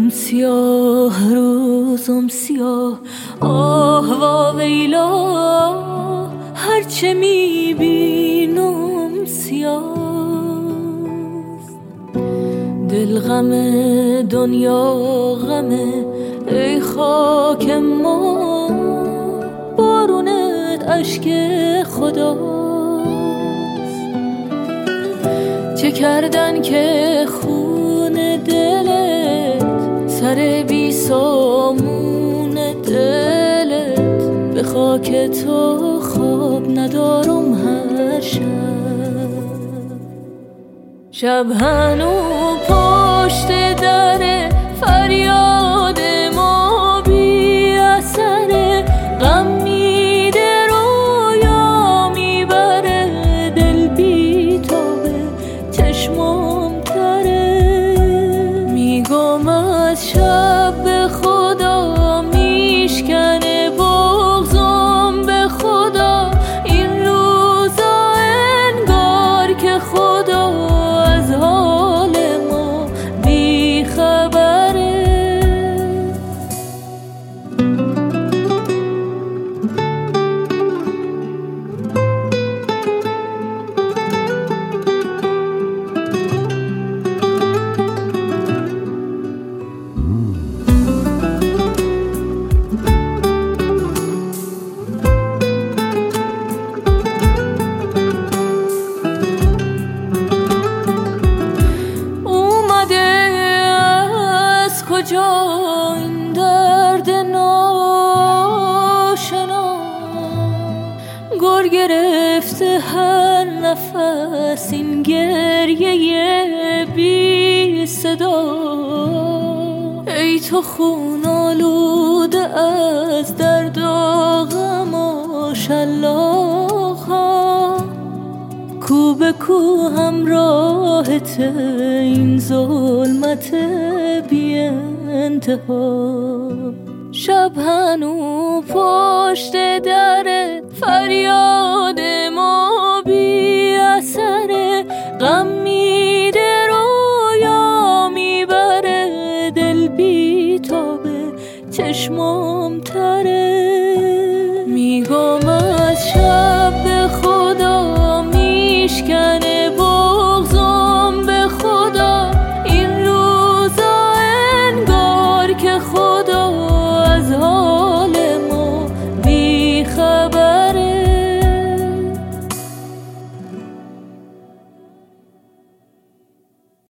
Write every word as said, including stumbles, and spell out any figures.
سیاه روزم سیاه، آه و ویلا هرچه میبینم سیاست. دل غم دنیا غمه ای خاک ما، بارونت اشک خداست. چه کردن که خون دلت سر بی سامون دلت، به خاک تو خواب ندارم هر شب. شب هنو پشت در فریاد ما بی اثره، غم میده رویا میبره، دل بی تابه چشمام تره. میگم از شب به خدا میشکنه بغضم، به خدا این روزا انگار که خدا از حال ما بی خبره. کجا این درد ناشنا، گر گرفته هر نفس این گریه بی صدا. ای تو خون آلوده از درد و غم و شلاق‌ها، کو به کو همراهت این ظلمت بی انتها. شب هنو پشت در فریاد ما بی اثره، غم میده رویا میبره، دل بی تابه چشمام